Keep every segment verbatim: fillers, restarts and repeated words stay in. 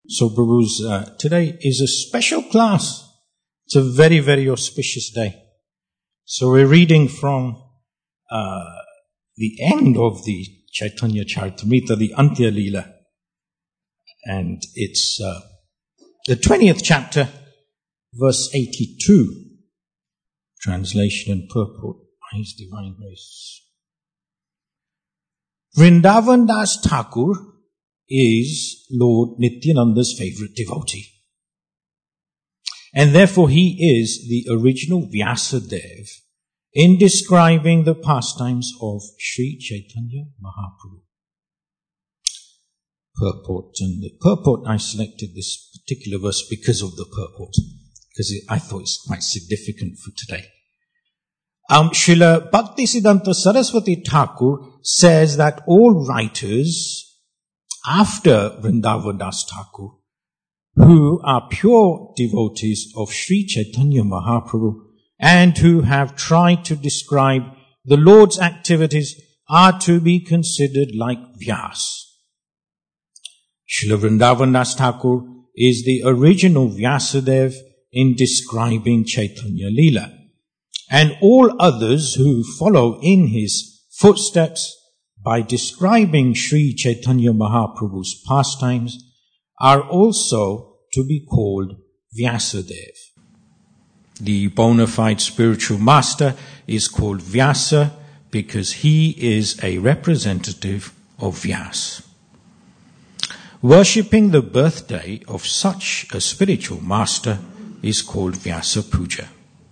So, Prabhus, uh, today is a special class. It's a very, very auspicious day. So we're reading from uh, the end of the Chaitanya Charitamrita, the Antya Leela. And it's uh, the twentieth chapter, verse eighty-two. Translation and purport by His Divine Grace. Vrindavan Das Thakur is Lord Nityananda's favorite devotee. And therefore he is the original Vyasadeva in describing the pastimes of Sri Chaitanya Mahaprabhu. Purport. And the purport, I selected this particular verse because of the purport, because I thought it's quite significant for today. Um, Srila Bhaktisiddhanta Saraswati Thakur says that all writers after Vrindavan Das Thakur, who are pure devotees of Sri Chaitanya Mahaprabhu and who have tried to describe the Lord's activities, are to be considered like Vyas. Srila Vrindavan Das Thakur is the original Vyasadeva in describing Chaitanya Leela. And all others who follow in his footsteps by describing Sri Chaitanya Mahaprabhu's pastimes are also to be called Vyasadeva. The bona fide spiritual master is called Vyasa because he is a representative of Vyas. Worshipping the birthday of such a spiritual master is called Vyasa Puja.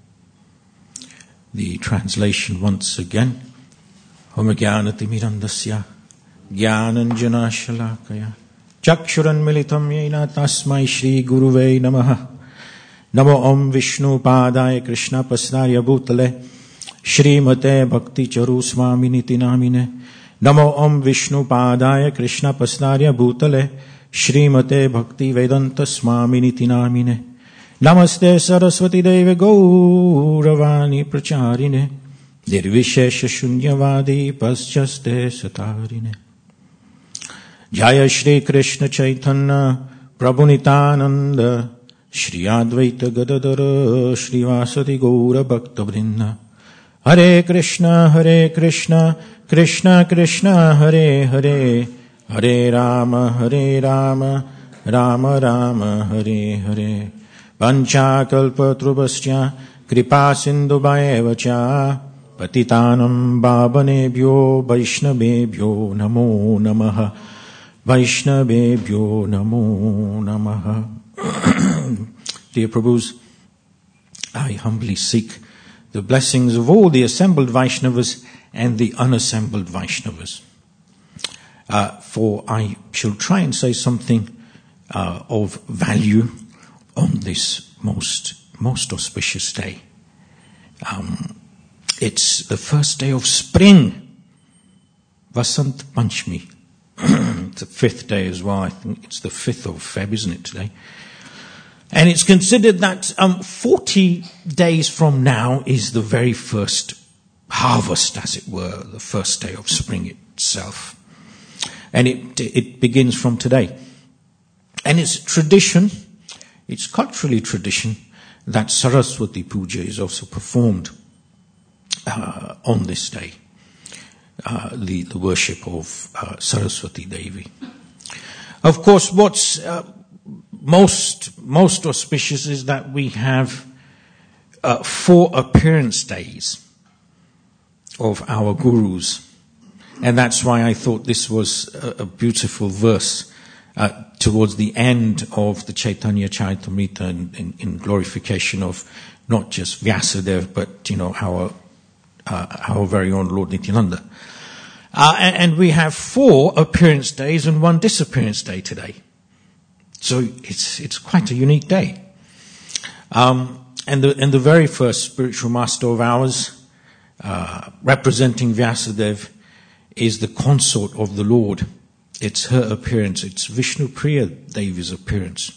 The translation once again. Om Jnanatimirandasya Jnananjana Shalakaya Chakshuran Militam Yena Tasmai Shri Guruve Namaha Namo Om Vishnu Padaya Krishna Pasarya Bhutale Shrimate Bhakti Charu Swaminiti Namine Namo Om Vishnu Padaya Krishna Pasarya Bhutale Shrimate Bhakti Vedanta Swaminiti Namine Namaste Saraswati Deve Gauravani Pracharine Nirvishesha Shunyavadi Paschaste Satarine Jaya Shri Krishna Chaitanya Prabhu Nitananda Shri Advaita Gadadara Shri Vasati Gaura Bhakta Vrinda Hare Krishna Hare Krishna Krishna Krishna Hare Hare Hare Rama Hare Rama Rama Rama Hare Hare Pancha Kalpa Trubhasya Kripa Sindhu Bhaevacha Patitanam Bhavanebhyo Vaishnavebhyo Namo Namaha Vaishnavebhyo Namo Namaha. Dear Prabhus, I humbly seek the blessings of all the assembled Vaishnavas and the unassembled Vaishnavas. Uh, for I shall try and say something uh, of value on this most, most auspicious day. Um, It's the first day of spring, Vasant Panchami. It's the fifth day as well. I think it's the fifth of February, isn't it, today? And it's considered that um, forty days from now is the very first harvest, as it were, the first day of spring itself. And it, it begins from today. And it's tradition, it's culturally tradition, that Saraswati Puja is also performed Uh, on this day, uh, the, the worship of uh, Saraswati Devi. Of course, what's uh, most most auspicious is that we have uh, four appearance days of our gurus, and that's why I thought this was a, a beautiful verse uh, towards the end of the Chaitanya Charitamrita in, in, in glorification of not just Vyasadeva, but you know our Uh, our very own Lord Nityananda. Uh, and, and we have four appearance days and one disappearance day today. So it's it's quite a unique day. Um, and the and the very first spiritual master of ours, uh, representing Vyasadeva, is the consort of the Lord. It's her appearance. It's Vishnu Priya Devi's appearance.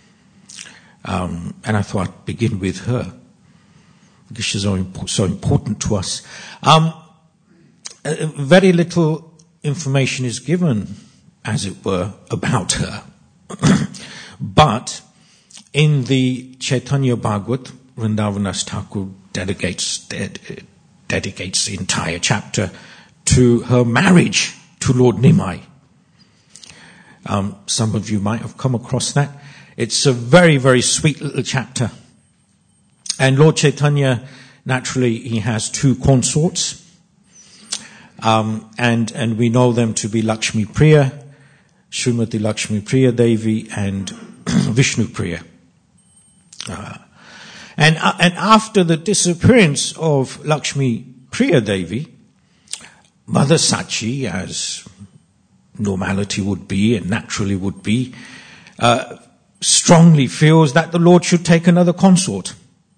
Um, and I thought I'd begin with her, because she's so, imp- so important to us. Um, uh, very little information is given, as it were, about her. But in the Chaitanya Bhagavat, Vrindavan Thakur dedicates, ded, dedicates the entire chapter to her marriage to Lord Nimai. Um, some of you might have come across that. It's a very, very sweet little chapter. And Lord Chaitanya, naturally, he has two consorts. Um, and, and we know them to be Lakshmi Priya, Srimati Lakshmi Priya Devi, and Vishnu Priya. Uh, and, uh, and after the disappearance of Lakshmi Priya Devi, Mother Sachi, as normality would be and naturally would be, uh, strongly feels that the Lord should take another consort.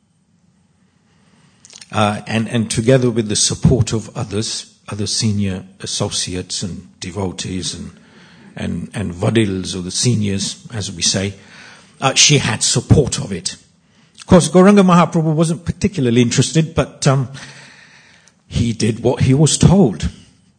Uh, and, and together with the support of others, other senior associates and devotees and, and, and vadils, or the seniors, as we say, uh, she had support of it. Of course, Gauranga Mahaprabhu wasn't particularly interested, but um, he did what he was told,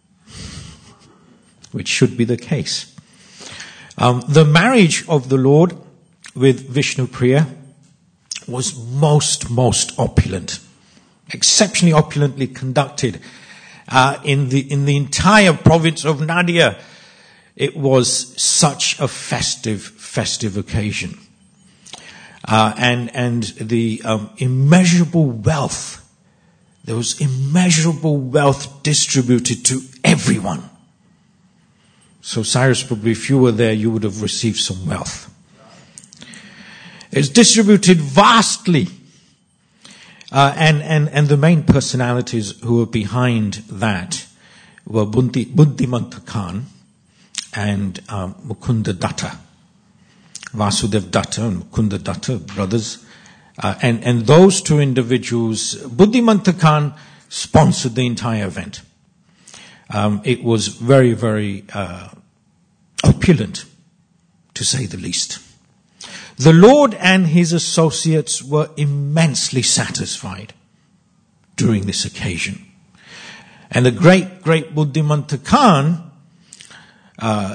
which should be the case. Um, the marriage of the Lord with Vishnu Priya was most, most opulent, exceptionally opulently conducted. Uh, in the in the entire province of Nadia, it was such a festive, festive occasion. Uh, and, and the, um, immeasurable wealth, there was immeasurable wealth distributed to everyone. So Cyrus, probably if you were there, you would have received some wealth. It's distributed vastly. Uh, and, and, and the main personalities who were behind that were Buddhi, Buddhimanta Khan and um, Mukunda Datta. Vasudev Datta and Mukunda Datta, brothers. Uh, and, and those two individuals, Buddhimanta Khan sponsored the entire event. Um, it was very, very uh, opulent, to say the least. The Lord and his associates were immensely satisfied during this occasion. And the great, great Buddhimanta Khan uh,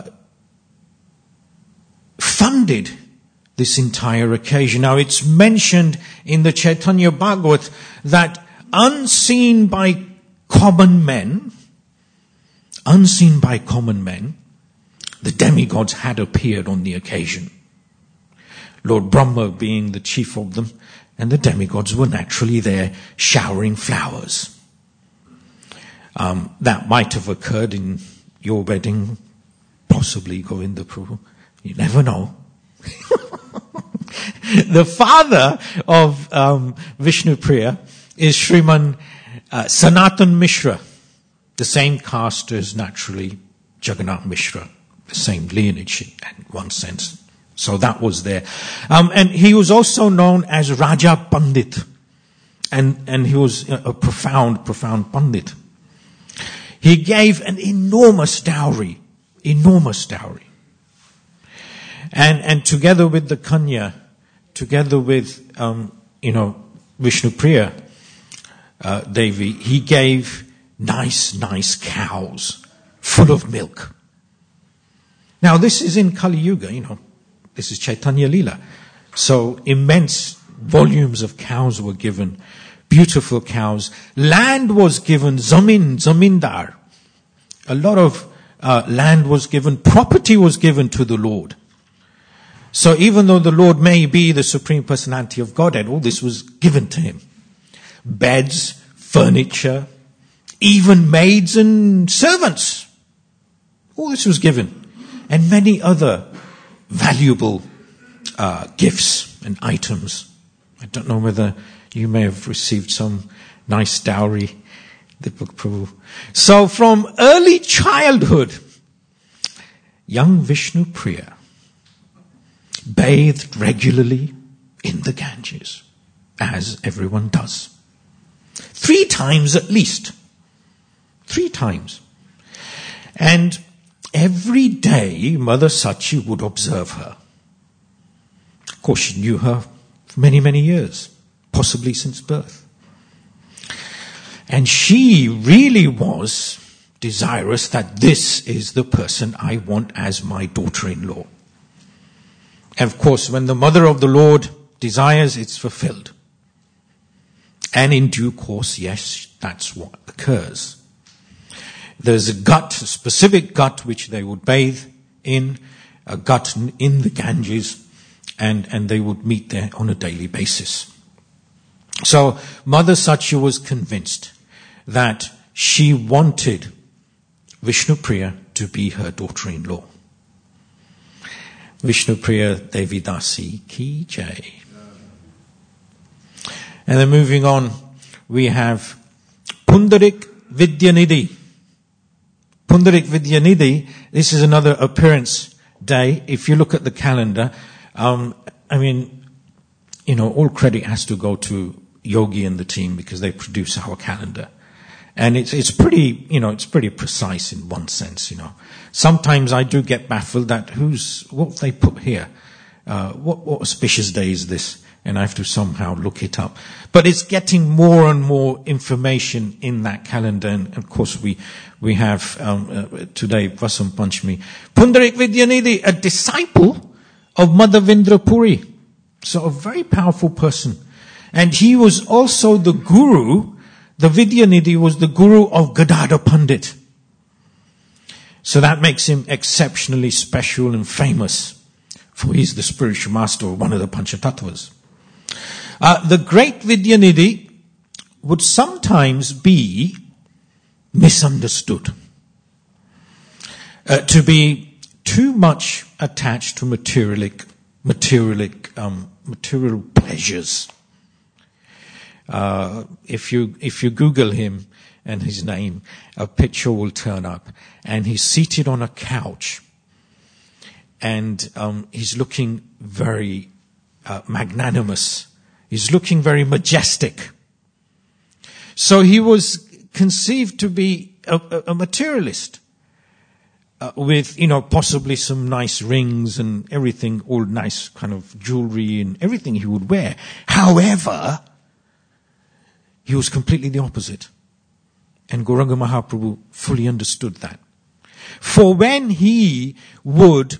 funded this entire occasion. Now, it's mentioned in the Chaitanya Bhagavat that unseen by common men, unseen by common men, the demigods had appeared on the occasion. Lord Brahma being the chief of them, and the demigods were naturally there showering flowers. Um, that might have occurred in your wedding, possibly, Govinda Prabhu. You never know. The father of um, Vishnu Priya is Sriman uh, Sanatan Mishra, the same caste as naturally Jagannath Mishra, the same lineage in one sense. So that was there. Um, and he was also known as Raja Pandit. And, and he was a, a profound, profound Pandit. He gave an enormous dowry, enormous dowry. And, and together with the Kanya, together with, um, you know, Vishnu Priya, uh, Devi, he gave nice, nice cows full of milk. Now this is in Kali Yuga, you know. This is Chaitanya Leela. So immense volumes of cows were given. Beautiful cows. Land was given. Zamin, zamindar. A lot of uh, land was given. Property was given to the Lord. So even though the Lord may be the Supreme Personality of Godhead, all this was given to him. Beds, furniture, even maids and servants. All this was given. And many other valuable uh, gifts and items. I don't know whether you may have received some nice dowry, Deepak Prabhu. So from early childhood, young Vishnu Priya bathed regularly in the Ganges, as everyone does. Three times at least. Three times. And every day, Mother Sachi would observe her. Of course, she knew her for many, many years, possibly since birth. And she really was desirous that this is the person I want as my daughter-in-law. And of course, when the mother of the Lord desires, it's fulfilled. And in due course, yes, that's what occurs. There's a gut, a specific gut which they would bathe in, a gut in the Ganges, and, and they would meet there on a daily basis. So Mother Satya was convinced that she wanted Vishnupriya to be her daughter-in-law. Vishnupriya Devi Dasi ki jai. And then moving on, we have Pundarik Vidyanidhi. Pundarik Vidyanidhi, this is another appearance day. If you look at the calendar, um, I mean, you know, all credit has to go to Yogi and the team because they produce our calendar. And it's, it's pretty, you know, it's pretty precise in one sense, you know. Sometimes I do get baffled that who's, what have they put here? Uh, what, what auspicious day is this? And I have to somehow look it up. But it's getting more and more information in that calendar. And of course we, we have, um, uh, today, Vasant Panchami. Pundarik Vidyanidhi, a disciple of Mother Vindrapuri. So a very powerful person. And he was also the guru, the Vidyanidhi was the guru of Gadadhar Pandit. So that makes him exceptionally special and famous. For he's the spiritual master of one of the Panchatattvas. Uh, the great Vidyanidhi would sometimes be misunderstood. Uh, to be too much attached to materialic, materialic, um, material pleasures. Uh, if you, if you Google him and his name, a picture will turn up and he's seated on a couch and, um, he's looking very, uh, magnanimous. He's looking very majestic. So he was conceived to be a, a, a materialist, uh, with, you know, possibly some nice rings and everything, all nice kind of jewelry and everything he would wear. However, he was completely the opposite. And Gauranga Mahaprabhu fully understood that. For when he would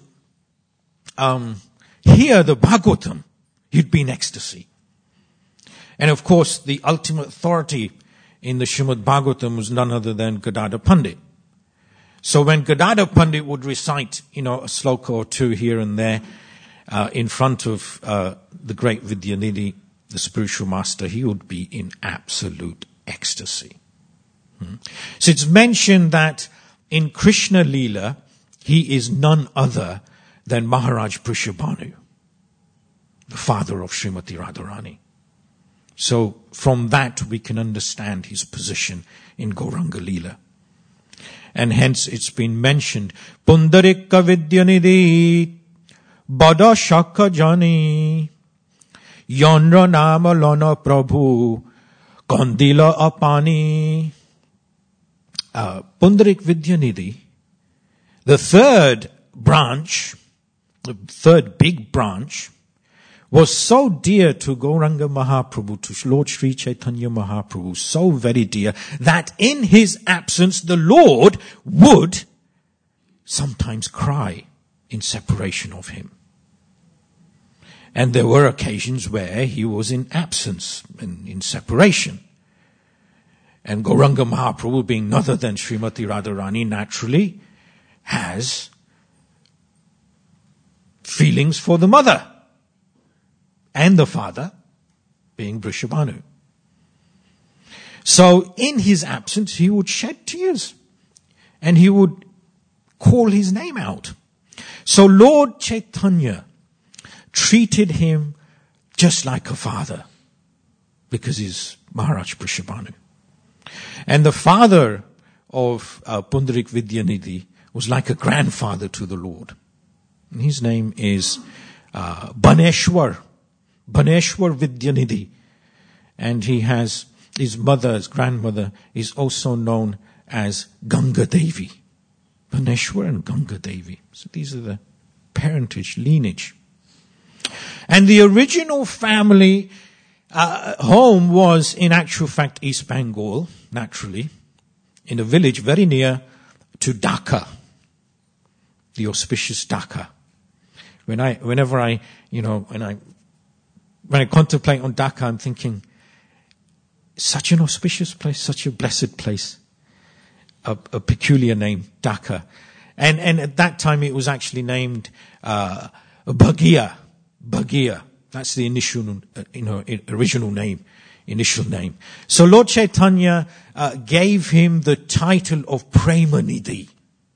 um, hear the Bhagavatam, he'd be in ecstasy. And of course, the ultimate authority in the Srimad Bhagavatam was none other than Gadadhar Pandit. So when Gadadhar Pandit would recite, you know, a sloka or two here and there, uh, in front of uh, the great Vidyanidhi, the spiritual master, he would be in absolute ecstasy. Hmm. So it's mentioned that in Krishna Leela, he is none other than Maharaj Vrishabhanu, the father of Srimati Radharani. So from that we can understand his position in Gauranga Leela. And hence it's been mentioned, Pundarika Vidyanidhi Bada Shaka Jani Yandra Nama Lana Prabhu Kandila Apani. Uh, Pundarik Vidyanidhi, the third branch, the third big branch, was so dear to Gauranga Mahaprabhu, to Lord Sri Chaitanya Mahaprabhu, so very dear, that in his absence the Lord would sometimes cry in separation of him. And there were occasions where he was in absence, in, in separation. And Gauranga Mahaprabhu, being none other than Srimati Radharani, naturally has feelings for the mother and the father, being Vrishabhanu. So in his absence, he would shed tears and he would call his name out. So Lord Chaitanya treated him just like a father because he's Maharaj Vrishabhanu. And the father of uh, Pundarik Vidyanidhi was like a grandfather to the Lord. And his name is uh, Baneshwar. Baneshwar Vidyanidhi. And he has, his mother, his grandmother, is also known as Ganga Devi. Baneshwar and Ganga Devi. So these are the parentage, lineage. And the original family uh, home was, in actual fact, East Bengal, naturally, in a village very near to Dhaka, the auspicious Dhaka, When I, whenever I, you know, when I, when I contemplate on Dhaka, I'm thinking, such an auspicious place, such a blessed place, a, a peculiar name, Dhaka. And, and at that time it was actually named, uh, Bhagia, Bhagia. That's the initial, uh, you know, original name, initial name. So Lord Chaitanya, uh, gave him the title of Premanidhi.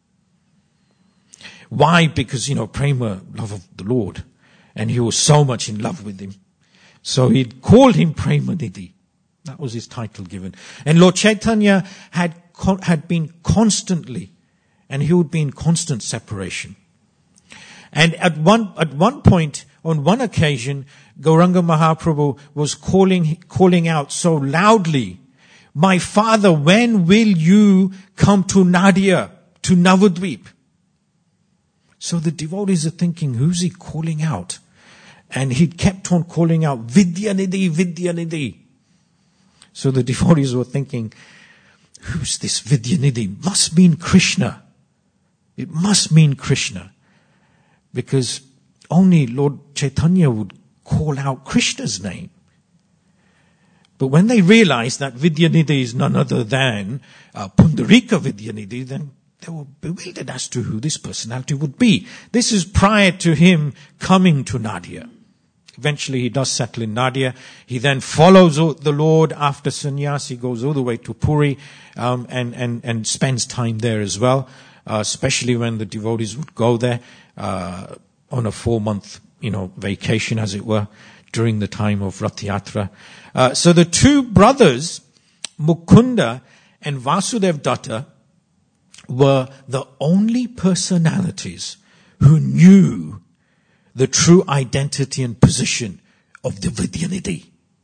Why? Because, you know, prema, love of the Lord. And he was so much in love with him. So he called him Premanidhi. That was his title given. And Lord Chaitanya had, had been constantly, and he would be in constant separation. And at one, at one point, on one occasion, Gauranga Mahaprabhu was calling, calling out so loudly, "My father, when will you come to Nadia, to Navadvip?" So the devotees are thinking, who's he calling out? And he kept on calling out, "Vidyanidhi, Vidyanidhi." So the devotees were thinking, who's this Vidyanidhi? Must mean Krishna. It must mean Krishna. Because only Lord Chaitanya would call out Krishna's name. But when they realized that Vidyanidhi is none other than uh, Pundarika Vidyanidhi, then they were bewildered as to who this personality would be. This is prior to him coming to Nadia. Eventually he does settle in Nadia. He then follows the Lord after sannyas. He goes all the way to Puri um, and, and, and spends time there as well, uh, especially when the devotees would go there uh, on a four-month you know, vacation, as it were, during the time of Rath Yatra. Uh, so the two brothers, Mukunda and Vasudev Datta, were the only personalities who knew the true identity and position of the Vidyanidhi.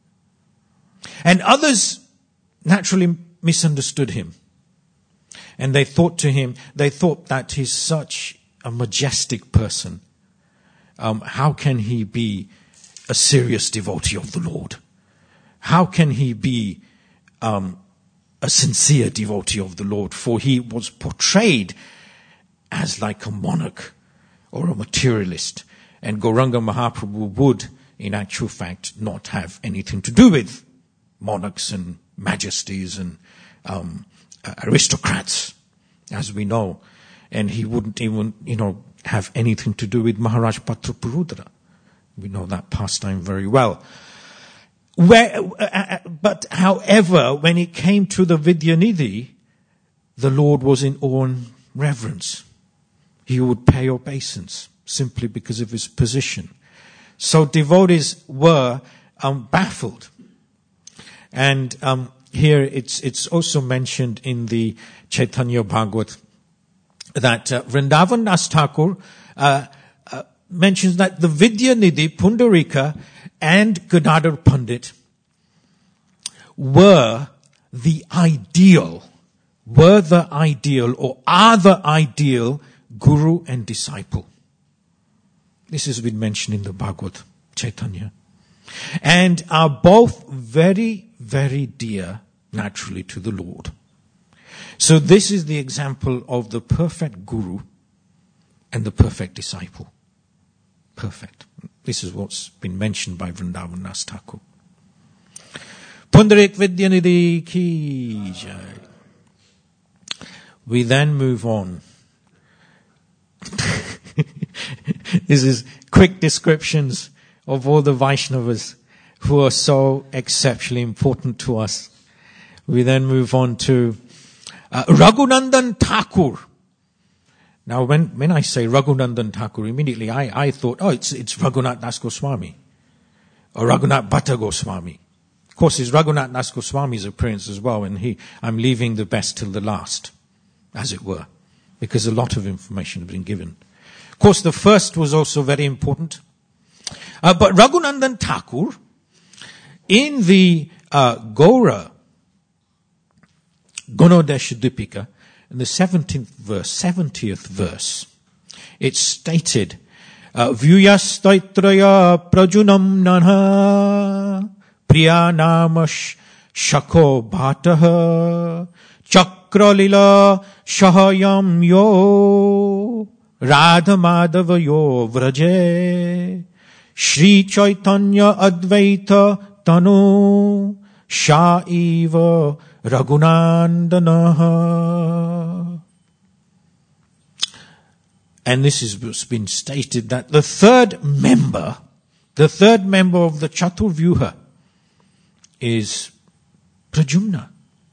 And others naturally misunderstood him. And they thought to him, they thought that he's such a majestic person. Um, how can he be a serious devotee of the Lord? How can he be um, a sincere devotee of the Lord? For he was portrayed as like a monarch or a materialist. And Gauranga Mahaprabhu would, in actual fact, not have anything to do with monarchs and majesties and um, aristocrats, as we know. And he wouldn't even, you know, have anything to do with Maharaj Patrapurudra. We know that pastime very well. Where, uh, but however, when it came to the Vidyanidhi, the Lord was in awe and reverence. He would pay obeisance simply because of his position. So devotees were um, baffled. And um, here it's it's also mentioned in the Chaitanya Bhagavat that uh, Vrindavan Das Thakur uh, uh, mentions that the Vidyanidhi, Pundarika, and Gadadhar Pandit were the ideal, were the ideal or are the ideal guru and disciple. This has been mentioned in the Bhagavad Chaitanya. And are both very, very dear naturally to the Lord. So this is the example of the perfect guru and the perfect disciple. Perfect. This is what's been mentioned by Vrindavan Das Thakur. Pundarik Vidyanidhi ki jai. We then move on. This is quick descriptions of all the Vaishnavas who are so exceptionally important to us. We then move on to uh, Raghunandan Thakur. Now, when, when I say Raghunandan Thakur, immediately I, I thought, oh, it's, it's Raghunath Das Goswami or Raghunath Bhatta Goswami. Of course, it's Raghunath Das Goswami's appearance as well, and he, I'm leaving the best till the last, as it were, because a lot of information has been given. Of course, the first was also very important. Uh, but Raghunandan Thakur, in the uh, Gaura Gunodesha Dipika, in the seventeenth verse, seventieth verse, it's stated, Vyuyastaitraya prajunam nanha priyanamash shako bhataha chakralila shahayam yo Radha Madhavayo Vraje Shri Chaitanya Advaita Tanu Shaiva Raghunandana. And this has been stated that the third member, the third member of the Chaturvyuha is Pradyumna.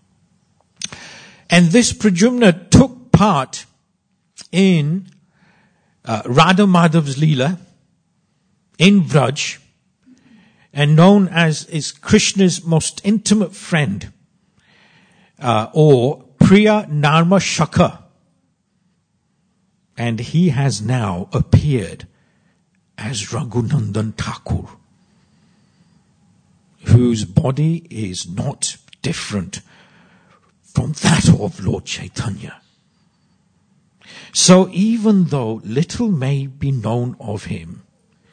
And this Pradyumna took part in uh, Radha Madhav's Leela in Vraj, and known as is Krishna's most intimate friend, uh, or Priya Narma Shaka. And he has now appeared as Raghunandan Thakur, whose body is not different from that of Lord Chaitanya. So even though little may be known of him,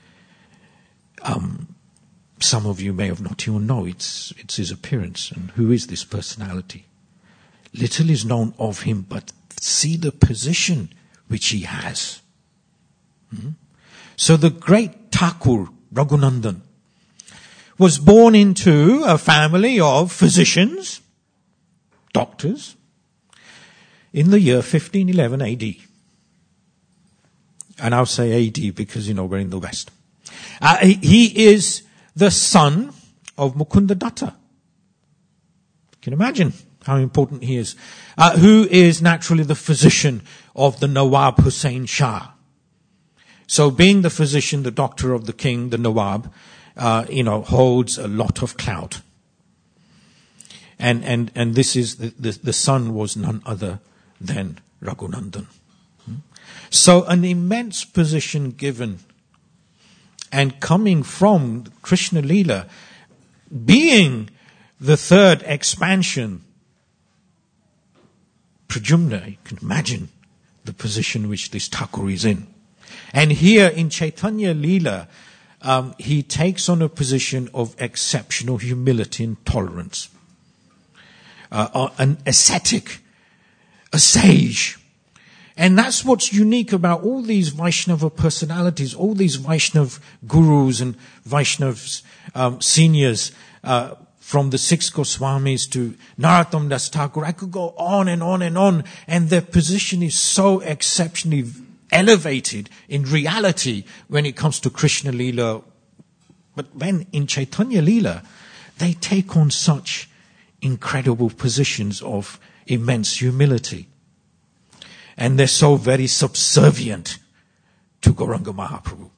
um, some of you may have not even known it's, it's his appearance and who is this personality. Little is known of him, but see the position which he has. Hmm? So the great Thakur, Raghunandan, was born into a family of physicians, doctors, in the year fifteen eleven A D. And I'll say A D because, you know, we're in the West. Uh, he, he is the son of Mukunda Datta. You can imagine how important he is. Uh, who is naturally the physician of the Nawab Hussain Shah. So being the physician, the doctor of the king, the Nawab, uh, you know, holds a lot of clout. And, and, and this is, the, the, the son was none other than Raghunandan. So an immense position given, and coming from Krishna Leela, being the third expansion, Pradyumna, you can imagine the position which this Thakur is in. And here in Chaitanya Leela, um, he takes on a position of exceptional humility and tolerance. Uh, an ascetic, a sage. And that's what's unique about all these Vaishnava personalities, all these Vaishnava gurus and Vaishnava um, seniors, uh, from the six Goswamis to Narottam Das Thakur. I could go on and on and on, and their position is so exceptionally elevated in reality when it comes to Krishna Leela. But when in Chaitanya Leela, they take on such incredible positions of immense humility. And they're so very subservient to Gauranga Mahaprabhu.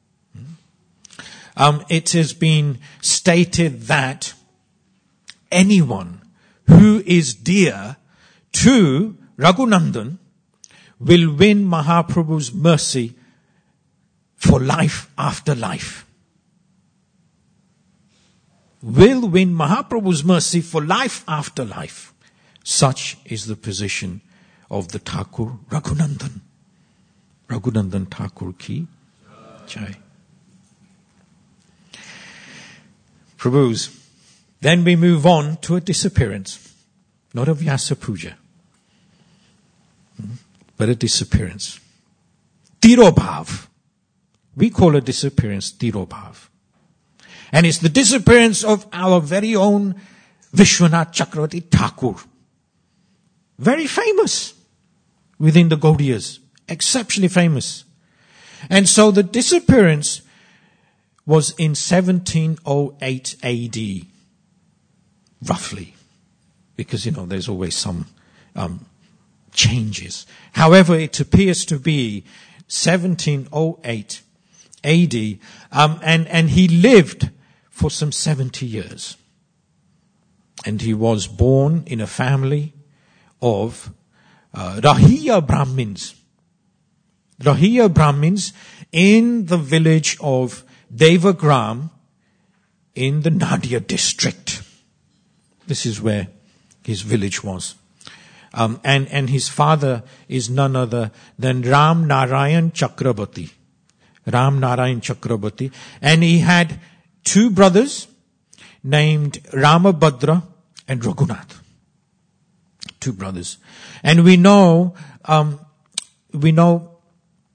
Um, it has been stated that anyone who is dear to Raghunandan will win Mahaprabhu's mercy for life after life. Will win Mahaprabhu's mercy for life after life. Such is the position of the Thakur Raghunandan. Raghunandan Thakur ki jai. Prabhus. Then we move on to a disappearance. Not a Vyasa Puja, but a disappearance. Tirobhav. We call a disappearance Tirobhav. And it's the disappearance of our very own Vishwanath Chakravarti Thakur. Very famous within the Gaudiyas. Exceptionally famous. And so the disappearance was in seventeen oh eight A D. Roughly. Because, you know, there's always some um, changes. However, it appears to be seventeen oh eight A D. Um, and, and he lived for some seventy years. And he was born in a family of uh, Rahiya Brahmins. Rahiya Brahmins in the village of Devagram in the Nadia district. This is where his village was. Um, and, and his father is none other than Ram Narayan Chakrabarti. Ram Narayan Chakrabarti. And he had two brothers named Ramabhadra and Raghunath. Two brothers. And we know, um, we know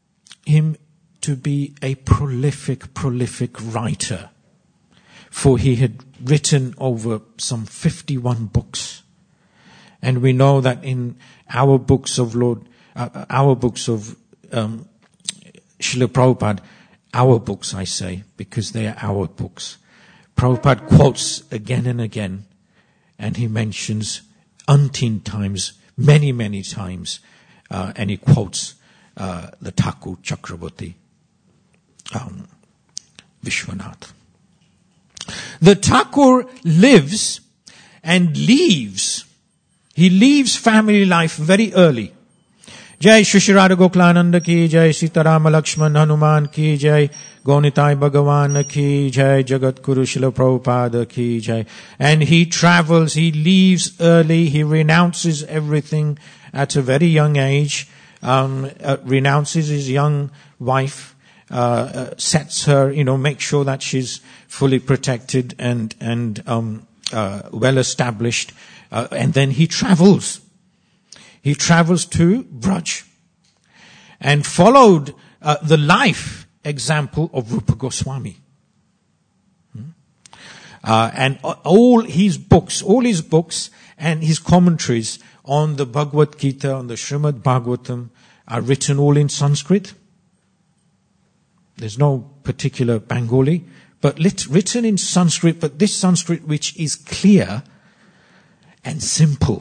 him to be a prolific, prolific writer. For he had written over some fifty-one books. And we know that in our books of Lord, uh, our books of um, Srila Prabhupada, our books I say, because they are our books. Prabhupada quotes again and again, and he mentions umpteen times, many, many times, uh, and he quotes uh, the Thakur Chakravarti um, Vishwanath. The Thakur lives and leaves. He leaves family life very early. Jai Shri Radha Gokulananda ki jai, Sitarama Lakshman Hanuman ki jai, Gonitai Bhagavan ki jai, Jagat Guru Srila Prabhupada ki jai. And he travels, he leaves early, he renounces everything at a very young age, um, uh, renounces his young wife, uh, uh, sets her, you know, make sure that she's fully protected and, and, um, uh, well established, uh, and then he travels. He travels to Braj and followed uh, the life example of Rupa Goswami. Hmm? Uh, and all his books, all his books and his commentaries on the Bhagavad Gita, on the Srimad Bhagavatam, are written all in Sanskrit. There's no particular Bengali, but lit, written in Sanskrit, but this Sanskrit which is clear and simple.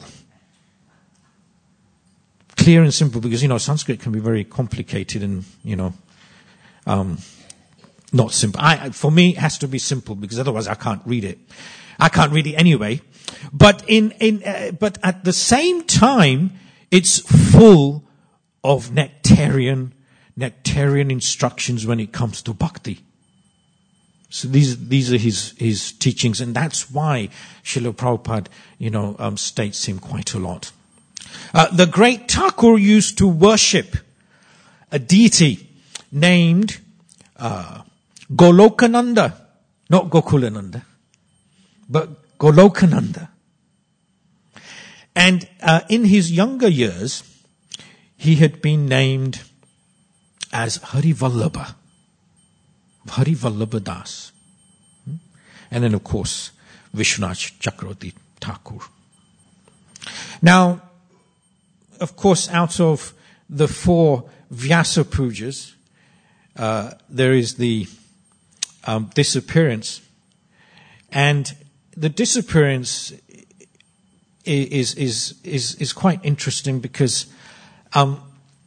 Clear and simple, because, you know, Sanskrit can be very complicated and, you know, um, not simple. I, for me, it has to be simple, because otherwise I can't read it. I can't read it anyway. But in, in, uh, but at the same time, it's full of nectarian, nectarian instructions when it comes to bhakti. So these, these are his, his teachings, and that's why Srila Prabhupada, you know, um, states him quite a lot. Uh, the great Thakur used to worship a deity named uh, Golokananda, not Gokulananda, but Golokananda. And uh, in his younger years, he had been named as Hari Vallabha, Hari Vallabha Das. And then, of course, Vishwanath Chakravarti Thakur. Now, of course, out of the four Vyasa Pujas, uh, there is the um, disappearance. And the disappearance is is is is quite interesting, because um,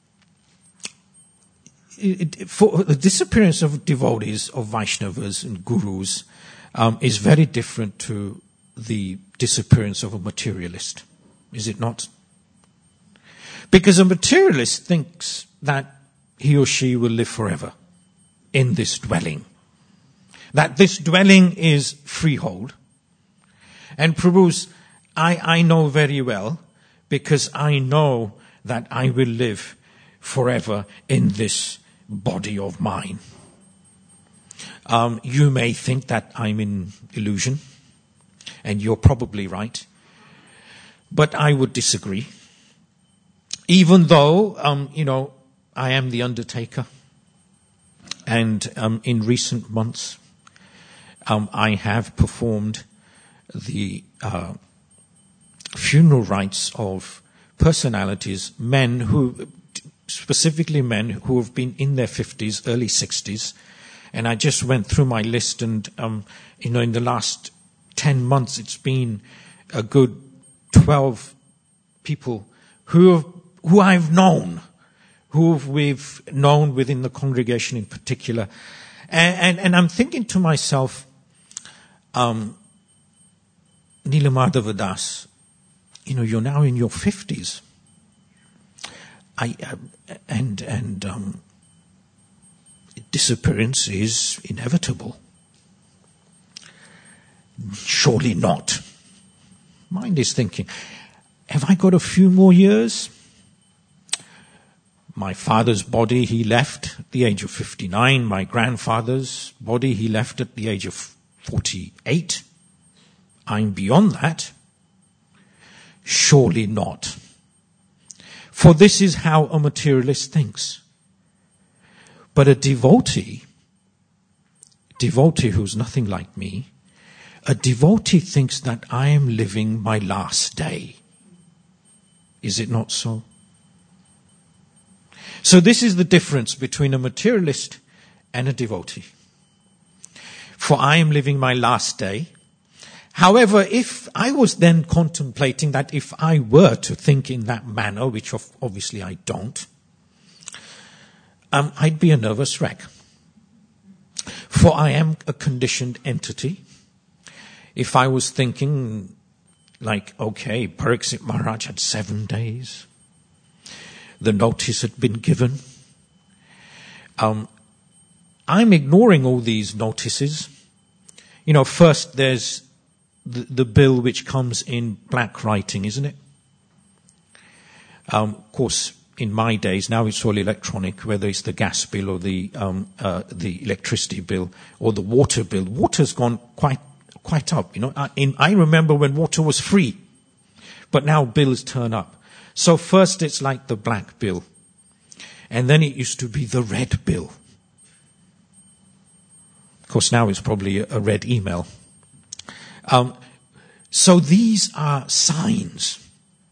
it, it, for the disappearance of devotees, of Vaishnavas and Gurus, um, is very different to the disappearance of a materialist. Is it not? Because a materialist thinks that he or she will live forever in this dwelling. That this dwelling is freehold. And Prabhu's, I, I know very well, because I know that I will live forever in this body of mine. Um, you may think that I'm in illusion, and you're probably right. But I would disagree. Even though, um, you know, I am the undertaker, and um, in recent months, um, I have performed the uh, funeral rites of personalities, men who, specifically men who have been in their fifties, early sixties, and I just went through my list, and um, you know, in the last ten months, it's been a good twelve people who have who I've known, who we've known within the congregation in particular. And, and, and I'm thinking to myself, um, Nilamadhava Das, you know, you're now in your fifties. I, uh, and, and, um, disappearance is inevitable. Surely not. Mind is thinking, have I got a few more years? My father's body he left at the age of fifty-nine. My grandfather's body he left at the age of forty-eight. I'm beyond that. Surely not. For this is how a materialist thinks. But a devotee, devotee who's nothing like me, a devotee thinks that I am living my last day. Is it not so? So this is the difference between a materialist and a devotee. For I am living my last day. However, if I was then contemplating that if I were to think in that manner, which obviously I don't, um, I'd be a nervous wreck. For I am a conditioned entity. If I was thinking like, okay, Pariksit Maharaj had seven days. The notice had been given. Um, I'm ignoring all these notices. You know, first there's the, the bill which comes in black writing, isn't it? Um, of course, in my days, now it's all electronic, whether it's the gas bill or the um, uh, the electricity bill or the water bill. Water's gone quite quite up. You know, I, in, I remember when water was free, but now bills turn up. So first it's like the black bill, and then it used to be the red bill. Of course, now it's probably a, a red email. Um, so these are signs.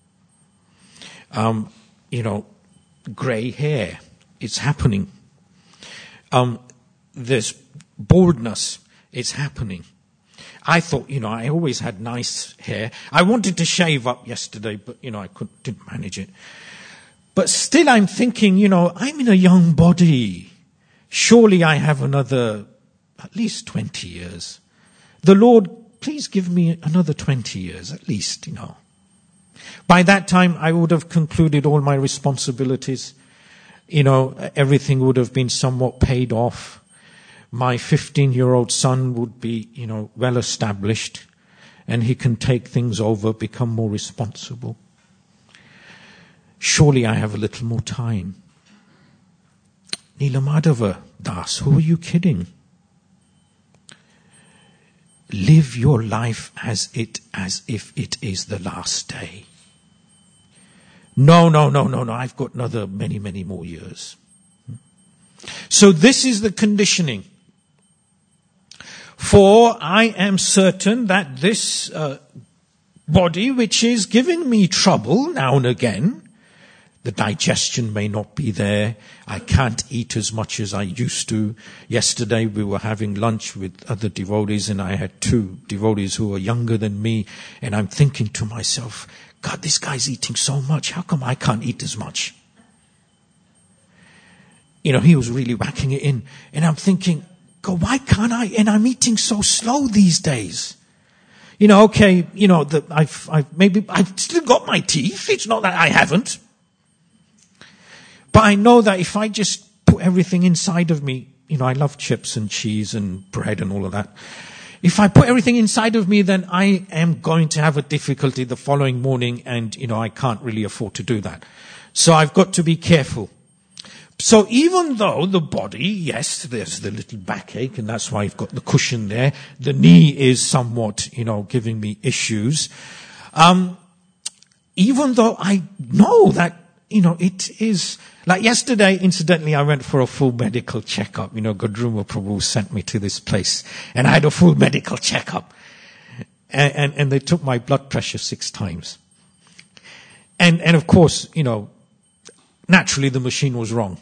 Um, you know, grey hair, it's happening. Um, there's boredness, it's happening. I thought, you know, I always had nice hair. I wanted to shave up yesterday, but, you know, I couldn't, didn't manage it. But still I'm thinking, you know, I'm in a young body. Surely I have another, at least twenty years. The Lord, please give me another twenty years, at least, you know. By that time, I would have concluded all my responsibilities. You know, everything would have been somewhat paid off. My fifteen-year-old son would be, you know, well established, and he can take things over, become more responsible. Surely I have a little more time. Nilamadhava Das, who are you kidding? Live your life as it, as if it is the last day. No, no, no, no, no, I've got another many, many more years. So this is the conditioning. For I am certain that this uh, body, which is giving me trouble now and again, the digestion may not be there. I can't eat as much as I used to. Yesterday we were having lunch with other devotees, and I had two devotees who were younger than me, and I'm thinking to myself, God, this guy's eating so much. How come I can't eat as much? You know, he was really whacking it in. And I'm thinking, God, why can't I? And I'm eating so slow these days. You know, okay, you know, the, I've, I've, maybe, I've still got my teeth. It's not that I haven't. But I know that if I just put everything inside of me, you know, I love chips and cheese and bread and all of that. If I put everything inside of me, then I am going to have a difficulty the following morning, and, you know, I can't really afford to do that. So I've got to be careful. So even though the body, yes, there's the little backache, and that's why I've got the cushion there. The knee is somewhat, you know, giving me issues. Um, even though I know that, you know, it is, like yesterday, incidentally, I went for a full medical checkup. You know, Godruma Prabhu sent me to this place, and I had a full medical checkup. And, and, and they took my blood pressure six times. And, and of course, you know, naturally the machine was wrong.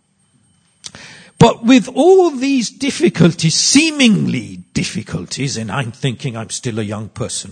But with all these difficulties, seemingly difficulties, and I'm thinking I'm still a young person.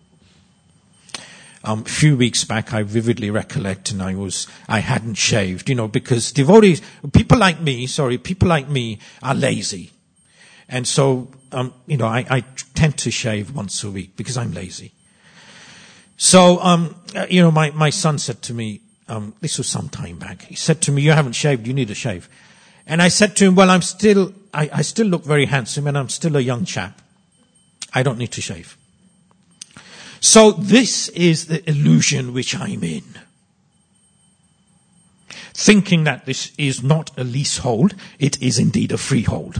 Um, a few weeks back, I vividly recollect, and I was, I hadn't shaved, you know, because devotees, people like me, sorry, people like me are lazy. And so, um, you know, I, I tend to shave once a week because I'm lazy. So, um, you know, my, my son said to me, um, this was some time back, he said to me, you haven't shaved, you need a shave. And I said to him, well, I'm still, I, I still look very handsome, and I'm still a young chap. I don't need to shave. So this is the illusion which I'm in. Thinking that this is not a leasehold, it is indeed a freehold.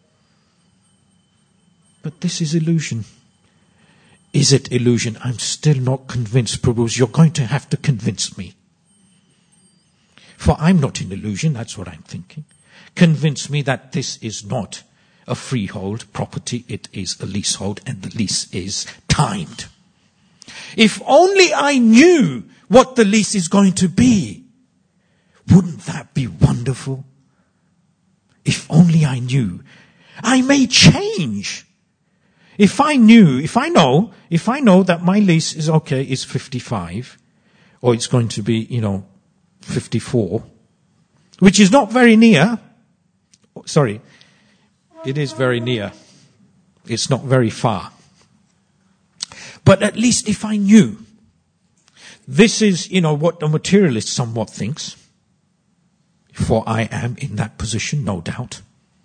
But this is illusion. Is it illusion? I'm still not convinced, Prabhus. You're going to have to convince me. For I'm not in illusion, that's what I'm thinking. convince me that this is not a freehold property, it is a leasehold, and the lease is timed. If only I knew what the lease is going to be, wouldn't that be wonderful? If only I knew. I may change. If I knew, if I know, if I know that my lease is okay, is fifty-five, or it's going to be, you know, fifty-four, which is not very near. Sorry, it is very near. It's not very far. But at least if I knew, this is, you know, what the materialist somewhat thinks, for I am in that position, no doubt.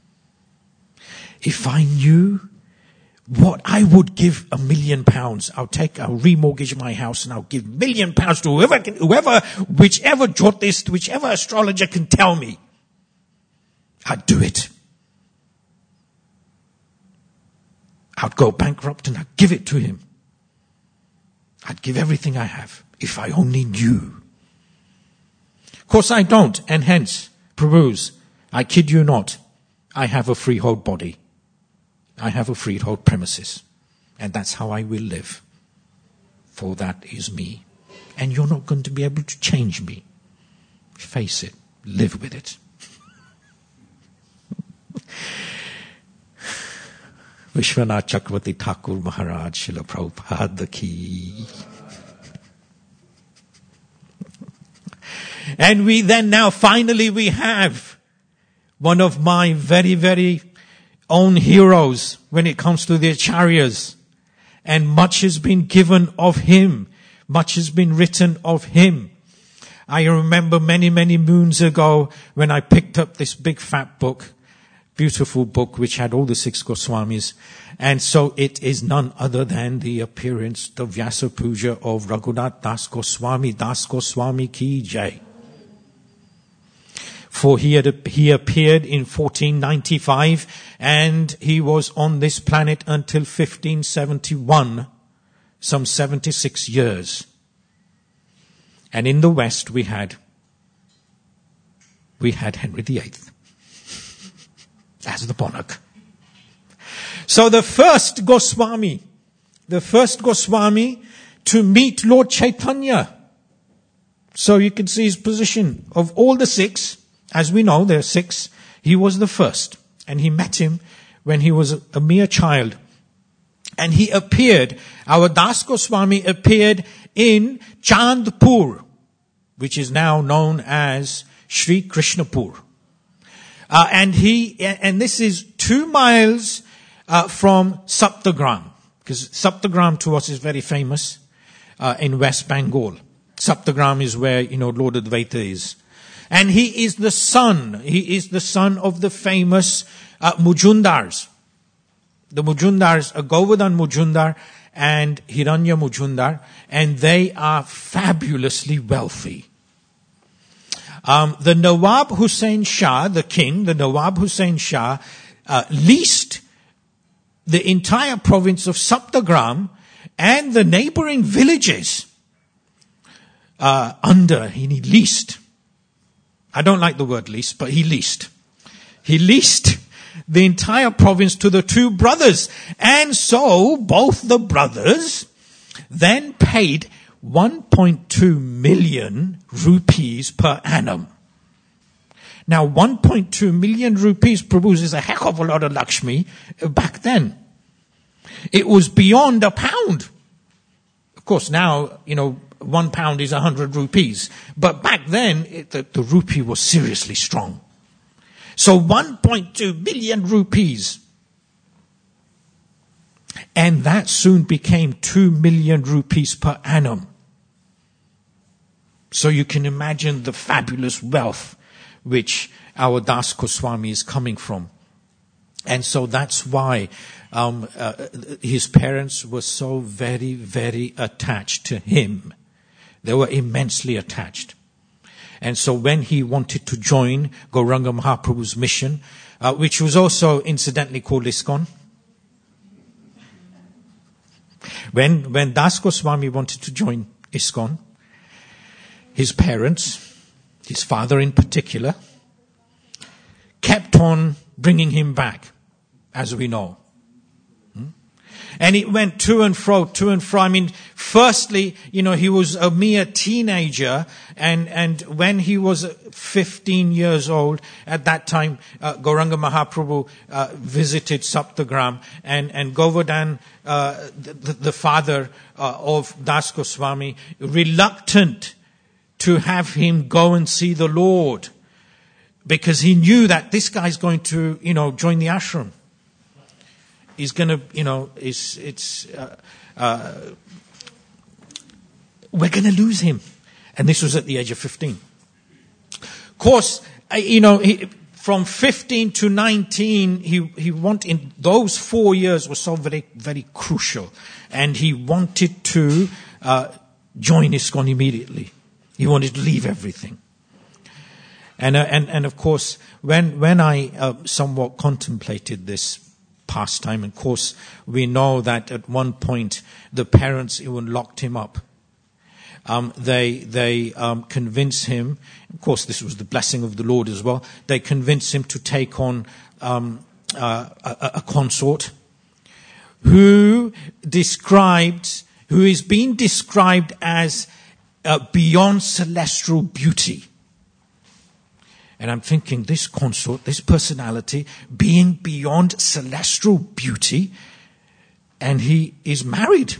If I knew what I would give a million pounds, I'll take, I'll remortgage my house and I'll give a million pounds to whoever, can, whoever, whichever jyotist, whichever astrologer can tell me. I'd do it. I'd go bankrupt and I'd give it to him. I'd give everything I have if I only knew. Of course I don't, and hence, Prabhus, I kid you not, I have a freehold body. I have a freehold premises. And that's how I will live. For that is me. And you're not going to be able to change me. Face it. Live with it. Vishwanath Chakravarti Thakur Maharaj Srila Prabhupada Ki. And we then now finally we have one of my very, very own heroes when it comes to the acharyas. And much has been given of him. Much has been written of him. I remember many, many moons ago when I picked up this big fat book, beautiful book which had all the six Goswamis. And so it is none other than the appearance, the Vyasa Puja of Raghunath Das Goswami, Das Goswami Ki Jai. For he had, he appeared in fourteen ninety-five and he was on this planet until fifteen seventy-one, some seventy-six years. And in the West we had, we had Henry the Eighth as the monarch. So the first Goswami, the first Goswami to meet Lord Chaitanya. So you can see his position. Of all the six, as we know, there are six, he was the first. And he met him when he was a, a mere child. And he appeared, our Das Goswami appeared in Chandpur, which is now known as Sri Krishnapur. Uh, and he, and this is two miles uh, from Saptagram, because Saptagram to us is very famous uh, in West Bengal. Saptagram is where, you know, Lord Advaita is. And he is the son, he is the son of the famous uh, Mujumdars. The Mujumdars are Govardhan Mujumdar and Hiranya Mujumdar, and they are fabulously wealthy. Um, the Nawab Hussain Shah, the king, the Nawab Hussain Shah, uh, leased the entire province of Saptagram and the neighboring villages uh, under, he leased. I don't like the word lease, but he leased. He leased the entire province to the two brothers. And so both the brothers then paid one point two million rupees per annum. Now one point two million rupees, Prabhu, is a heck of a lot of Lakshmi back then. It was beyond a pound. Of course now, you know, one pound is a hundred rupees. But back then, it, the, the rupee was seriously strong. So one point two million rupees. And that soon became two million rupees per annum. So you can imagine the fabulous wealth which our Das Goswami is coming from. And so that's why um, uh, his parents were so very, very attached to him. They were immensely attached. And so when he wanted to join Gauranga Mahaprabhu's mission, uh, which was also incidentally called ISKCON, when, when Das Goswami wanted to join ISKCON, his parents, his father in particular, kept on bringing him back, as we know. And it went to and fro, to and fro. I mean, firstly, you know, he was a mere teenager, and, and when he was fifteen years old, at that time, uh, Gauranga Mahaprabhu uh, visited Saptagram, and, and Govardhan, uh, the, the father uh, of Das Goswami, reluctant to have him go and see the Lord, because he knew that this guy's going to, you know, join the ashram. He's going to, you know, it's, it's, uh, uh, we're going to lose him. And this was at the age of fifteen. Of course, you know, he, from fifteen to nineteen, he, he wanted, in those four years were so very, very crucial. And he wanted to, uh, join ISKCON immediately. He wanted to leave everything. And, uh, and, and of course, when, when I, uh, somewhat contemplated this pastime. And of course, we know that at one point the parents even locked him up. Um, they they um, convinced him. Of course, this was the blessing of the Lord as well. They convinced him to take on um, uh, a, a consort who described, who is being described as uh, beyond celestial beauty. And I'm thinking, this consort, this personality, being beyond celestial beauty, and he is married.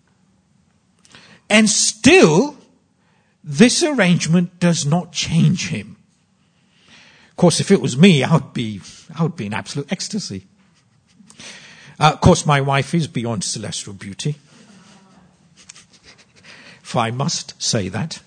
And still, this arrangement does not change him. Of course, if it was me, I would be, I would be in absolute ecstasy. Uh, of course, my wife is beyond celestial beauty. If I must say that.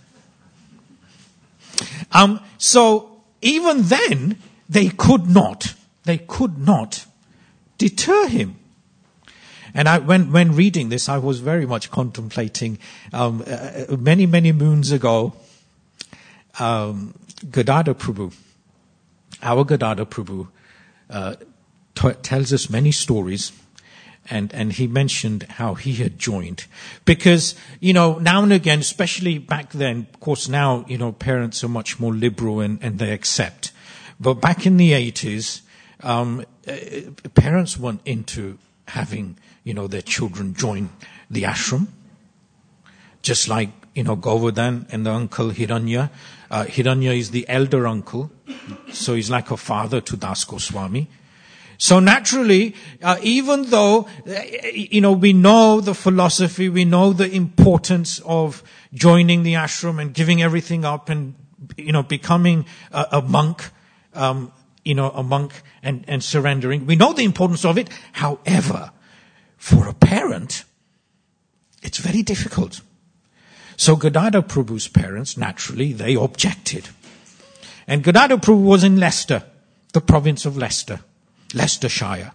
Um, so, even then, they could not, they could not deter him. And I, when, when reading this, I was very much contemplating, um, uh, many, many moons ago, um, Gadadhar Prabhu, our Gadadhar Prabhu, uh, t- tells us many stories. And, and he mentioned how he had joined. Because, you know, now and again, especially back then, of course now, you know, parents are much more liberal and, and they accept. But back in the eighties, um, uh, parents weren't into having, you know, their children join the ashram. Just like, you know, Govardhan and the uncle Hiranya. Uh, Hiranya is the elder uncle. So he's like a father to Das Goswami. So naturally, uh, even though, uh, you know, we know the philosophy, we know the importance of joining the ashram and giving everything up and, you know, becoming a, a monk, um, you know, a monk and, and surrendering. We know the importance of it. However, for a parent, it's very difficult. So Gadadhar Prabhu's parents, naturally, they objected. And Gadadhar Prabhu was in Leicester, the province of Leicester. Leicestershire.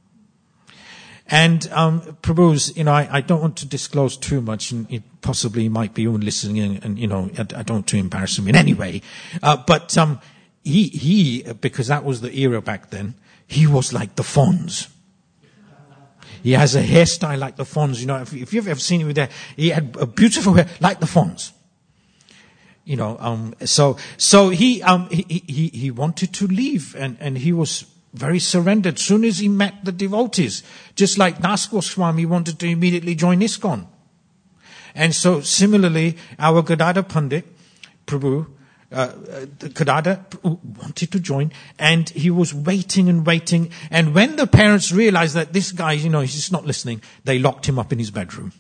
And um, Prabhu's, you know, I, I don't want to disclose too much, and it possibly might be even listening, and, and you know, I, I don't want to embarrass him in any way. Uh, but um, he, he, because that was the era back then, he was like the Fonz. He has a hairstyle like the Fonz. You know, if, if you've ever seen him with that, he had a beautiful hair like the Fonz. You know, um, so so he um he he he wanted to leave, and and he was very surrendered as soon as he met the devotees. Just like Das Goswami wanted to immediately join ISKCON. And so similarly, our Gadadhar Pandit, Prabhu, uh, Gadadhar wanted to join, and he was waiting and waiting. And when the parents realized that this guy, you know, he's just not listening, they locked him up in his bedroom.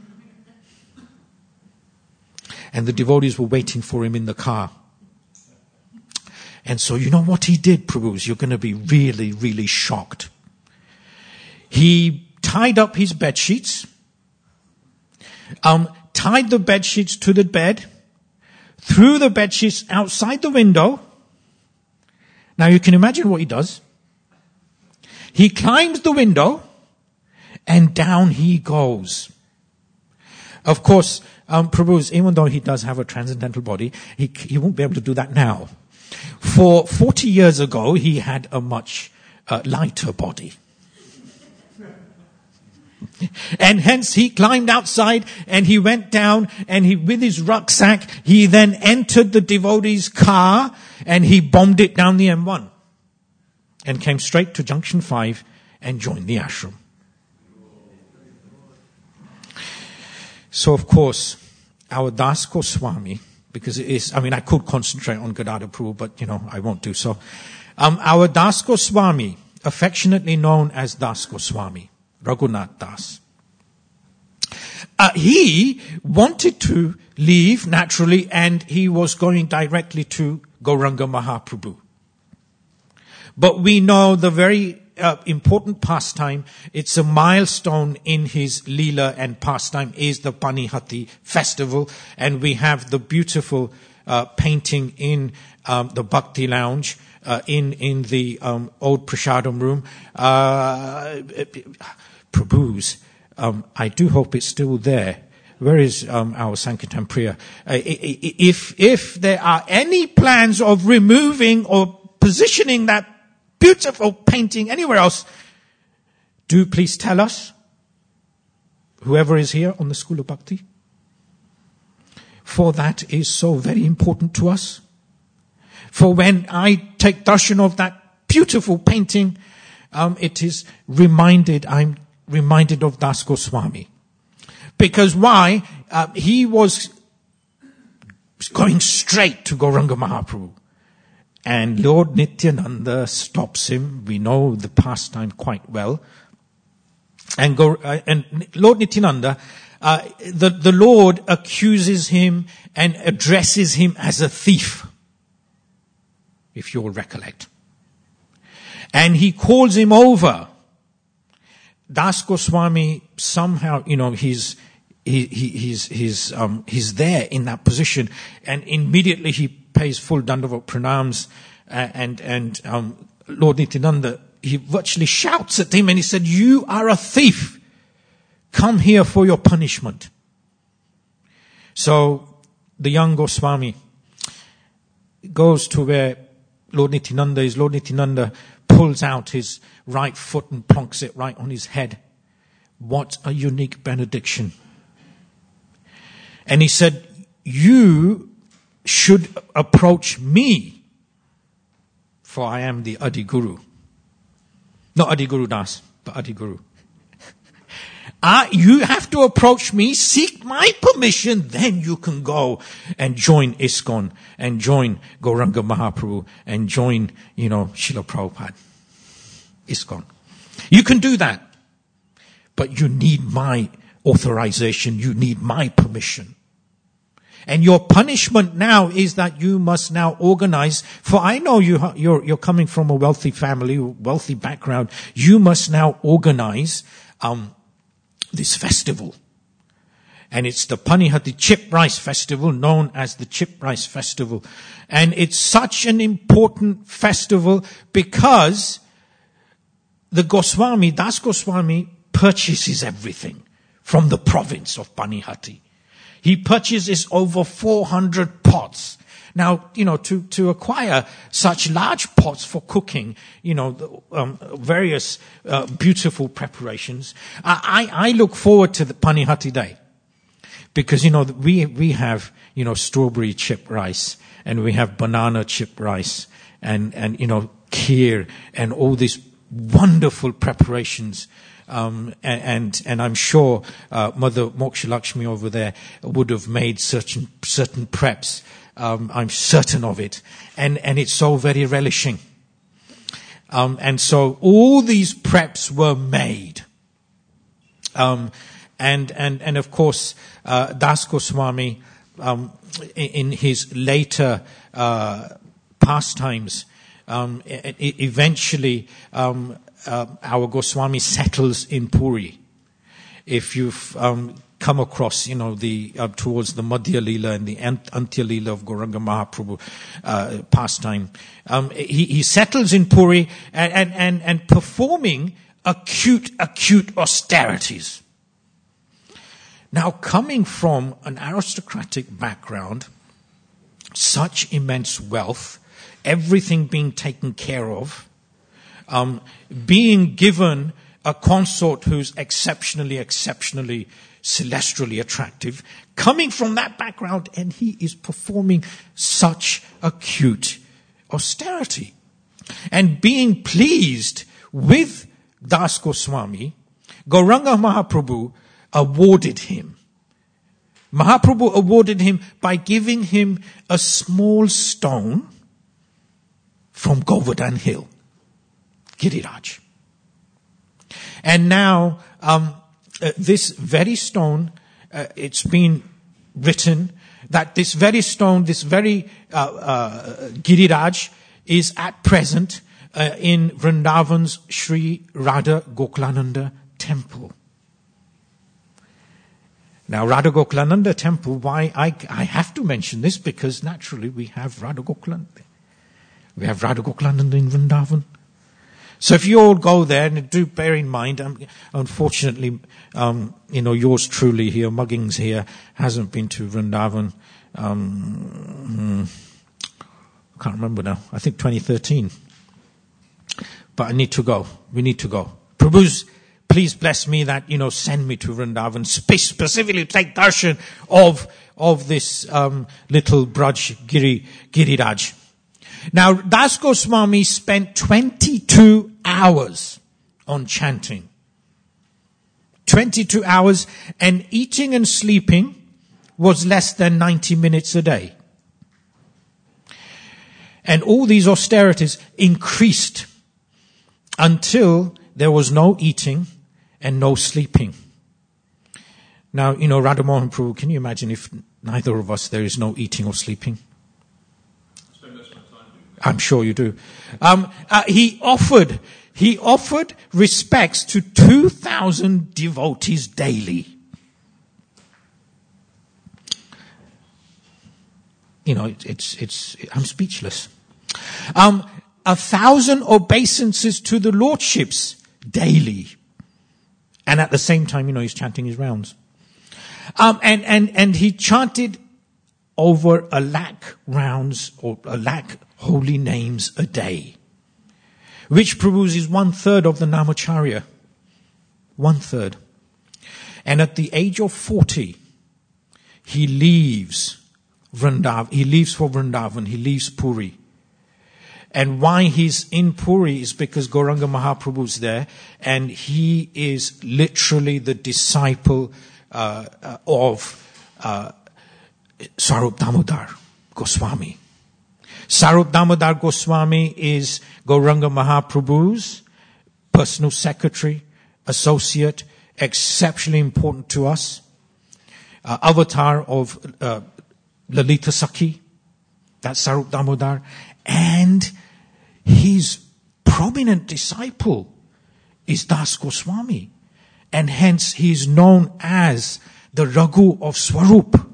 And the devotees were waiting for him in the car. And so you know what he did, Prabhus? You're going to be really, really shocked. He tied up his bed sheets, um, tied the bed sheets to the bed, threw the bed sheets outside the window. Now you can imagine what he does. He climbs the window, and down he goes. Of course, um, Prabhus, even though he does have a transcendental body, he, he won't be able to do that now. For forty years ago, he had a much uh, lighter body. And hence he climbed outside and he went down and he, with his rucksack, he then entered the devotee's car and he bombed it down the M one. and came straight to Junction five and joined the ashram. So, of course, our Das Goswami, because it is, I mean, I could concentrate on Gadadhar Prabhu, but, you know, I won't do so. Um, our Das Goswami, affectionately known as Das Goswami, Raghunath Das, uh, he wanted to leave naturally, and he was going directly to Gauranga Mahaprabhu. But we know the very uh, important pastime, it's a milestone in his Leela and pastime, is the Panihati festival. And we have the beautiful uh, painting in um, the Bhakti Lounge, uh, in, in the um, old Prasadam room. Uh, Prabhu's, um, I do hope it's still there. Where is um, our Sankirtan Priya? Uh, if, if there are any plans of removing or positioning that beautiful painting anywhere else, do please tell us, whoever is here on the School of Bhakti. For that is so very important to us. For when I take darshan of that beautiful painting, um, it is reminded, I'm reminded of Das Goswami. Because why? Uh, he was going straight to Gauranga Mahaprabhu. And Lord Nityananda stops him. We know the pastime quite well. And, go, uh, and Lord Nityananda, uh, the, the Lord accuses him and addresses him as a thief, if you'll recollect. And he calls him over. Das Goswami somehow, you know, he's, he, he, he's, he's, um, he's there in that position, and immediately he pays full Dandavat pranams, uh, and, and, um, Lord Nityananda, he virtually shouts at him and he said, "You are a thief. Come here for your punishment." So, the young Goswami goes to where Lord Nityananda is. Lord Nityananda pulls out his right foot and plonks it right on his head. What a unique benediction. And he said, "You should approach me, for I am the Adi Guru." Not Adi Guru Das, but Adi Guru. Uh, you have to approach me, seek my permission, then you can go and join ISKCON, and join Gauranga Mahaprabhu, and join, you know, Srila Prabhupada. ISKCON. You can do that. But you need my authorization, you need my permission. And your punishment now is that you must now organize, for I know you, you're, you're coming from a wealthy family, wealthy background, you must now organize, um, this festival. And it's the Panihati Chip Rice Festival, known as the Chip Rice Festival. And it's such an important festival because the Goswami, Das Goswami, purchases everything from the province of Panihati. He purchases over four hundred pots. Now, you know, to, to acquire such large pots for cooking, you know, um, various uh, beautiful preparations. I, I look forward to the Panihati Day. Because, you know, we, we have, you know, strawberry chip rice, and we have banana chip rice, and, and, you know, kheer, and all these wonderful preparations. Um, and, and, and I'm sure, uh, Mother Moksha Lakshmi over there would have made certain, certain preps. Um, I'm certain of it. And, and it's so very relishing. Um, and so all these preps were made. Um, and, and, and of course, uh, Das Goswami, um, in his later, uh, pastimes, um, eventually, um, Uh, our Goswami settles in Puri. If you've um, come across, you know, the uh, towards the Madhya Leela and the Antya Leela of Gauranga Mahaprabhu uh, pastime, um, he, he settles in Puri and, and, and, and performing acute, acute austerities. Now, coming from an aristocratic background, such immense wealth, everything being taken care of, Um, being given a consort who's exceptionally, exceptionally, celestially attractive, coming from that background, and he is performing such acute austerity. And being pleased with Das Goswami, Gauranga Mahaprabhu awarded him. Mahaprabhu awarded him by giving him a small stone from Govardhan Hill, Giriraj. And now, um, uh, this very stone, uh, it's been written that this very stone, this very uh, uh, Giriraj is at present uh, in Vrindavan's Sri Radha Gokulananda temple. Now, Radha Gokulananda temple, why I, I have to mention this because naturally we have Radha Gokulananda. We have Radha Gokulananda in Vrindavan. So if you all go there, and do bear in mind, um, unfortunately, um, you know, yours truly here, Muggings here, hasn't been to Vrindavan. Um, I can't remember now. I think twenty thirteen. But I need to go. We need to go. Prabhu's, please bless me that, you know, send me to Vrindavan, spe- specifically take darshan of, of this um, little Braj Giri, Giriraj. Now, Das Goswami spent twenty-two hours on chanting. twenty-two hours, and eating and sleeping was less than ninety minutes a day. And all these austerities increased until there was no eating and no sleeping. Now, you know, Radha Mohan Prabhu, can you imagine if neither of us, there is no eating or sleeping? I'm sure you do. Um, uh, he offered, he offered respects to two thousand devotees daily. You know, it, it's, it's, I'm speechless. Um, a thousand obeisances to the lordships daily. And at the same time, you know, he's chanting his rounds. Um, and, and, and he chanted over a lakh rounds or a lakh holy names a day, which produces one third of the Namacharya. One third. And at the age of forty, he leaves Vrindavan, he leaves for Vrindavan, he leaves Puri. And why he's in Puri is because Gauranga Mahaprabhu's there, and he is literally the disciple uh, uh, of uh, Sarup Damodar Goswami. Sarup Damodar Goswami is Gauranga Mahaprabhu's personal secretary, associate, exceptionally important to us, uh, avatar of uh, Lalita Sakhi, that's Sarup Damodar, and his prominent disciple is Das Goswami, and hence he is known as the Raghu of Swarup.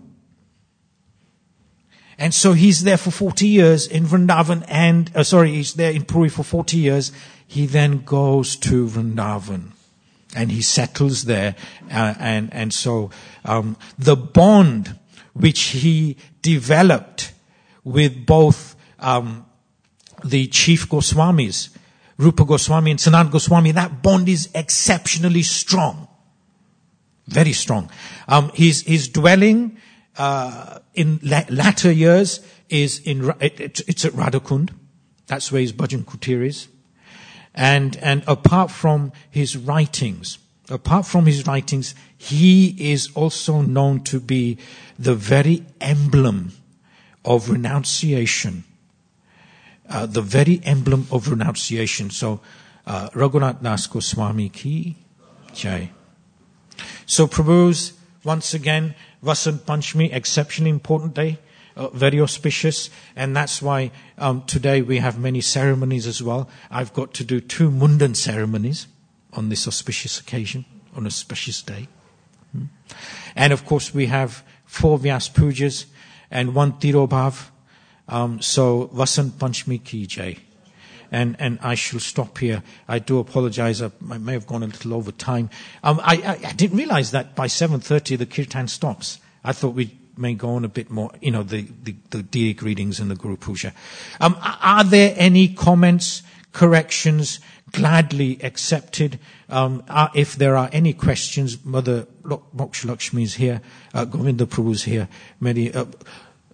And so he's there for forty years in Vrindavan, and, uh, sorry, he's there in Puri for forty years. He then goes to Vrindavan, and he settles there, uh, and, and so, um, the bond which he developed with both, um, the chief Goswamis, Rupa Goswami and Sanat Goswami, that bond is exceptionally strong. Very strong. Um, his, his dwelling, uh, in la- latter years is in, it, it, it's at Radhakund. That's where his Bhajan Kutir is. And, and apart from his writings, apart from his writings, he is also known to be the very emblem of renunciation. Uh, the very emblem of renunciation. So, uh, Raghunath Das Goswami ki jai. So, Prabhu's, once again, Vasant Panchami, exceptionally important day, uh, very auspicious, and that's why um, today we have many ceremonies as well. I've got to do two Mundan ceremonies on this auspicious occasion, on a auspicious day. Hmm. And of course we have four Vyas Pujas and one Tirobhav. Um, so, Vasant Panchami ki jai. And, and I shall stop here. I do apologize. I, I may have gone a little over time. Um, I, I, I didn't realize that by seven thirty the kirtan stops. I thought we may go on a bit more, you know, the, the, the Diri greetings and the Guru Puja. Um, are there any comments, corrections, gladly accepted? Um, are, if there are any questions, Mother Moksha Lakshmi is here, uh, Govinda Prabhu is here, many, uh,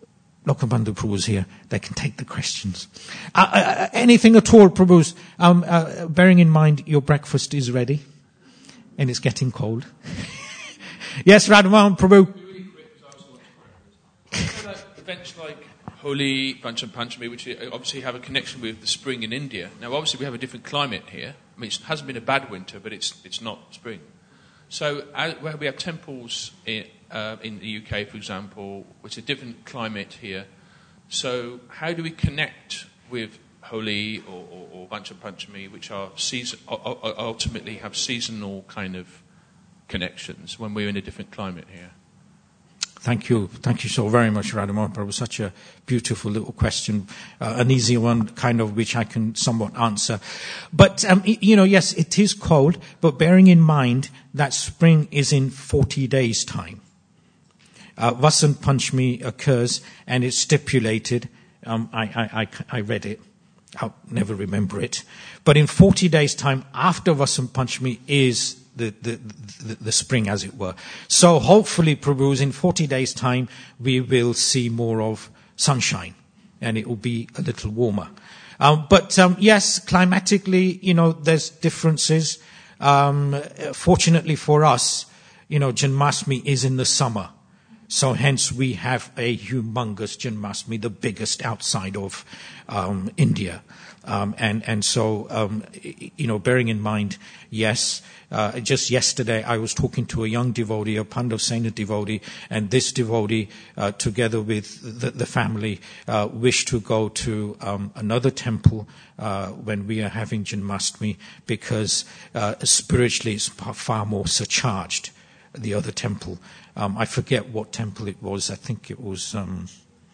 Lokabandhu Prabhu's here. They can take the questions. Uh, uh, anything at all, Prabhu's. Um, uh, bearing in mind your breakfast is ready and it's getting cold. Yes, Radhamohan Prabhu. Really quick, because I also want to you know, like events like Holi, Pancham Panchami, which obviously have a connection with the spring in India. Now, obviously, we have a different climate here. I mean, it hasn't been a bad winter, but it's it's not spring. So, uh, where we have temples in, uh, in the U K, for example, which is a different climate here. So, how do we connect with Holi or, or, or Pancham Panchami, which are season, ultimately have seasonal kind of connections when we're in a different climate here? Thank you. Thank you so very much, Radhamohan Prabhu. Such a beautiful little question, uh, an easy one, kind of, which I can somewhat answer. But, um, you know, yes, it is cold, but bearing in mind that spring is in forty days' time. Uh, Vasant Panchami occurs, and it's stipulated, um, I, I, I, I read it, I'll never remember it, but in forty days' time after Vasant Panchami is The, the, the, the spring, as it were. So hopefully, Prabhus, in forty days' time, we will see more of sunshine, and it will be a little warmer. Um, but um, yes, climatically, you know, there's differences. Um, fortunately for us, you know, Janmashtami is in the summer. So hence we have a humongous Janmashtami, the biggest outside of um, India. Um, and, and so, um, you know, bearing in mind, yes, uh, just yesterday I was talking to a young devotee, a Pandav Sena devotee, and this devotee, uh, together with the, the family, uh, wished to go to um, another temple uh, when we are having Janmashtami, because uh, spiritually it's far more surcharged, the other temple. Um, I forget what temple it was. I think it was, um,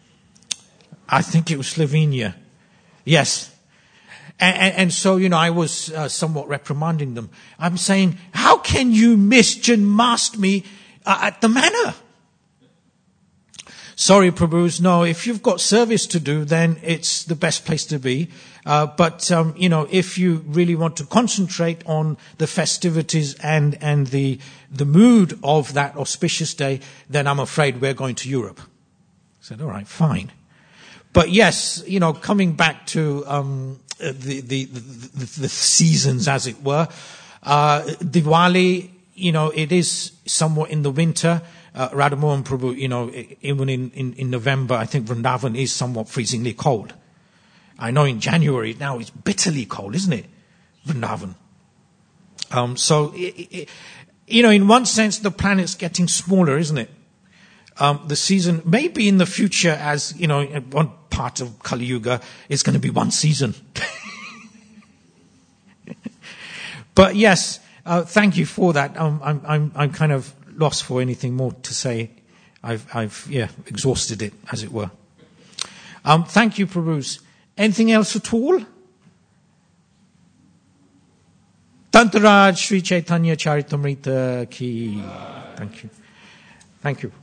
I think it was Slovenia. Yes. And, and, and so, you know, I was uh, somewhat reprimanding them. I'm saying, how can you miss Janmashtami uh, at the manor? Sorry, Prabhus, no, if you've got service to do, then it's the best place to be. Uh, but, um, you know, if you really want to concentrate on the festivities and, and the, the mood of that auspicious day, then I'm afraid we're going to Europe. I said, all right, fine. But yes, you know, coming back to um, the, the, the, the seasons, as it were, uh, Diwali, you know, it is somewhat in the winter. Uh, Radhamohan Prabhu, you know, even in, in, in November, I think Vrindavan is somewhat freezingly cold. I know in January now it's bitterly cold, isn't it? Vrindavan. Um, so, it, it, you know, in one sense, the planet's getting smaller, isn't it? Um, the season, maybe in the future, as, you know, in one part of Kali Yuga, it's going to be one season. But yes, uh, thank you for that. Um, I'm, I'm, I'm kind of lost for anything more to say. I've, I've, yeah, exhausted it, as it were. Um, thank you, Prabhus. Anything else at all? Tantaraj Sri Chaitanya Charitamrita ki. Thank you. Thank you.